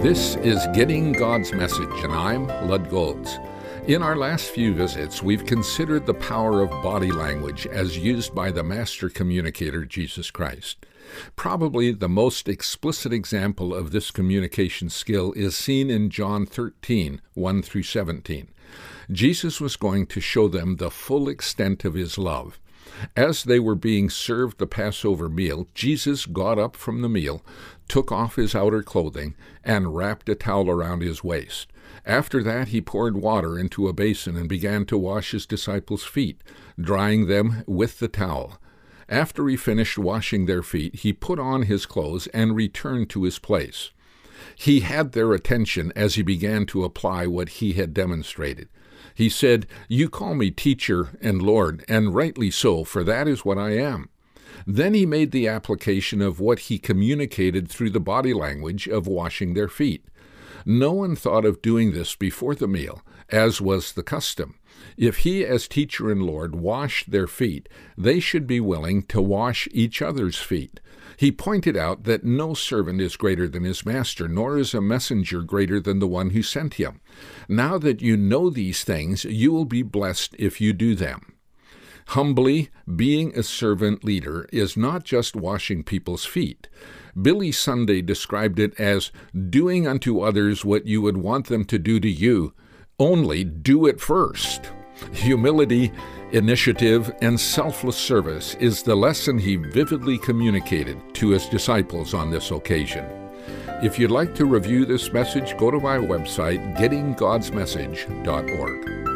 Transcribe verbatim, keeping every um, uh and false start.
This is Getting God's Message, and I'm Lud Golds. In our last few visits, we've considered the power of body language as used by the master communicator, Jesus Christ. Probably the most explicit example of this communication skill is seen in John thirteen, one through seventeen. Jesus was going to show them the full extent of his love. As they were being served the Passover meal, Jesus got up from the meal, took off his outer clothing, and wrapped a towel around his waist. After that, he poured water into a basin and began to wash his disciples' feet, drying them with the towel. After he finished washing their feet, he put on his clothes and returned to his place. He had their attention as he began to apply what he had demonstrated. He said, "You call me teacher and Lord, and rightly so, for that is what I am." Then he made the application of what he communicated through the body language of washing their feet. No one thought of doing this before the meal, as was the custom. If he, as teacher and Lord, washed their feet, they should be willing to wash each other's feet. He pointed out that no servant is greater than his master, nor is a messenger greater than the one who sent him. Now that you know these things, you will be blessed if you do them. Humbly, being a servant leader is not just washing people's feet. Billy Sunday described it as doing unto others what you would want them to do to you, only do it first. Humility, initiative, and selfless service is the lesson he vividly communicated to his disciples on this occasion. If you'd like to review this message, go to my website, getting gods message dot org.